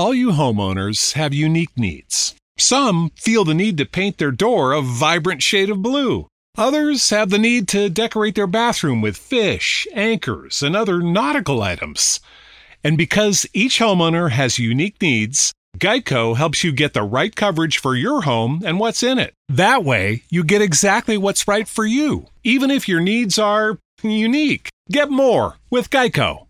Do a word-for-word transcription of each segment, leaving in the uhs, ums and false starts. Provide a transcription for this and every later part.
All you homeowners have unique needs. Some feel the need to paint their door a vibrant shade of blue. Others have the need to decorate their bathroom with fish, anchors, and other nautical items. And because each homeowner has unique needs, Geico helps you get the right coverage for your home and what's in it. That way, you get exactly what's right for you, even if your needs are unique. Get more with Geico.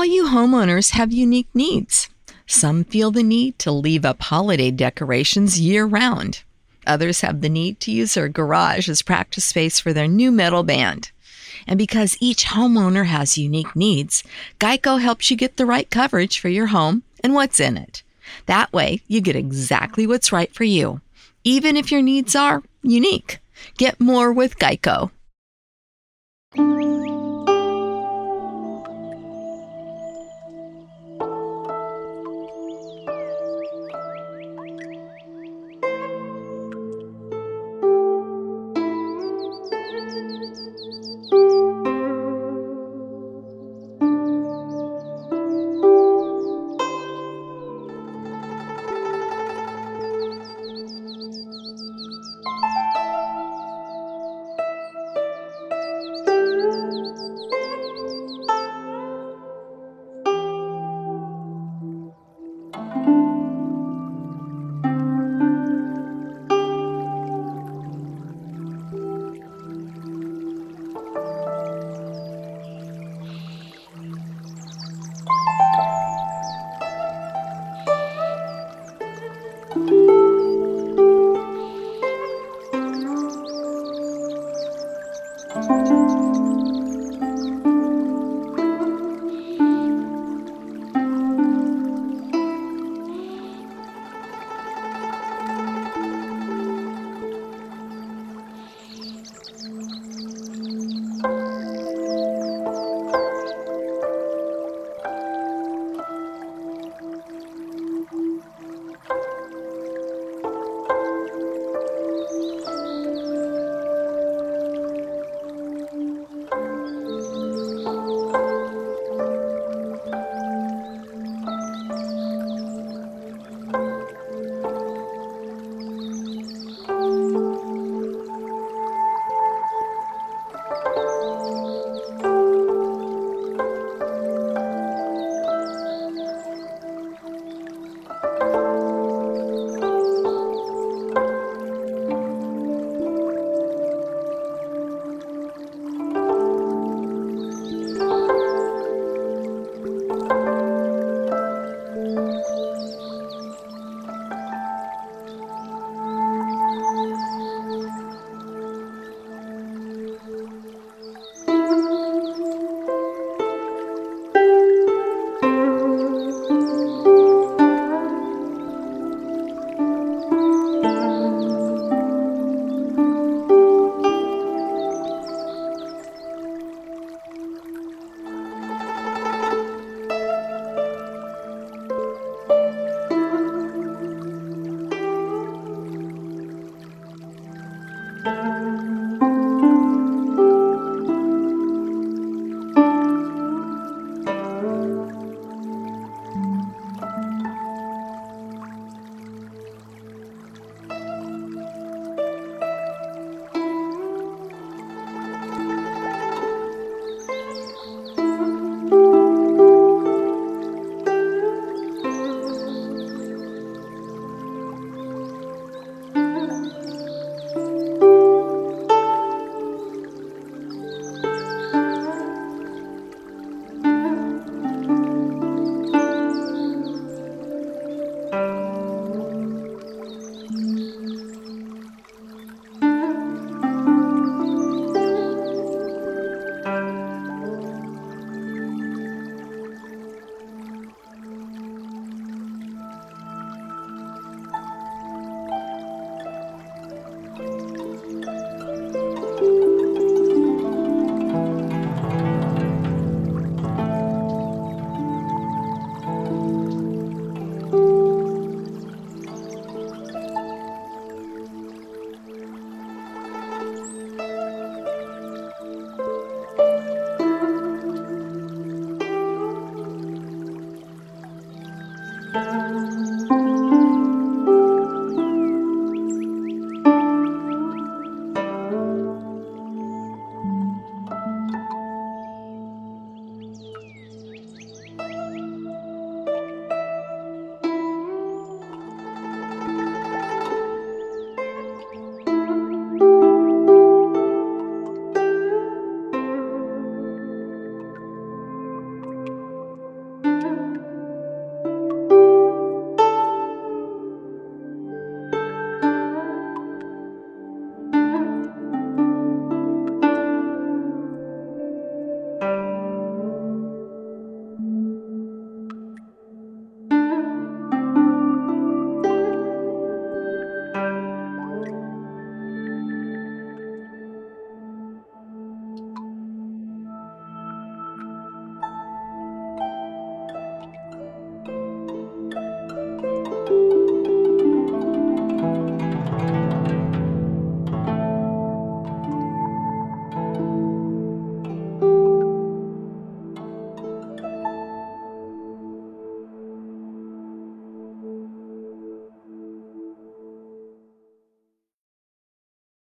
you homeowners have unique needs. Some feel the need to leave up holiday decorations year-round. Others have the need to use their garage as practice space for their new metal band. And because each homeowner has unique needs, Geico helps you get the right coverage for your home and what's in it. That way, you get exactly what's right for you, even if your needs are unique. Get more with Geico.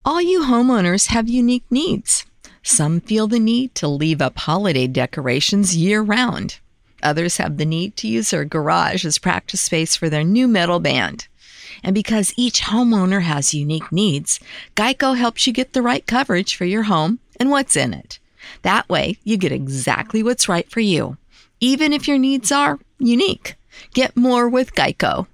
All you homeowners have unique needs. Some feel the need to leave up holiday decorations year-round. Others have the need to use their garage as practice space for their new metal band. And because each homeowner has unique needs, Geico helps you get the right coverage for your home and what's in it. That way, you get exactly what's right for you, even if your needs are unique. Get more with Geico.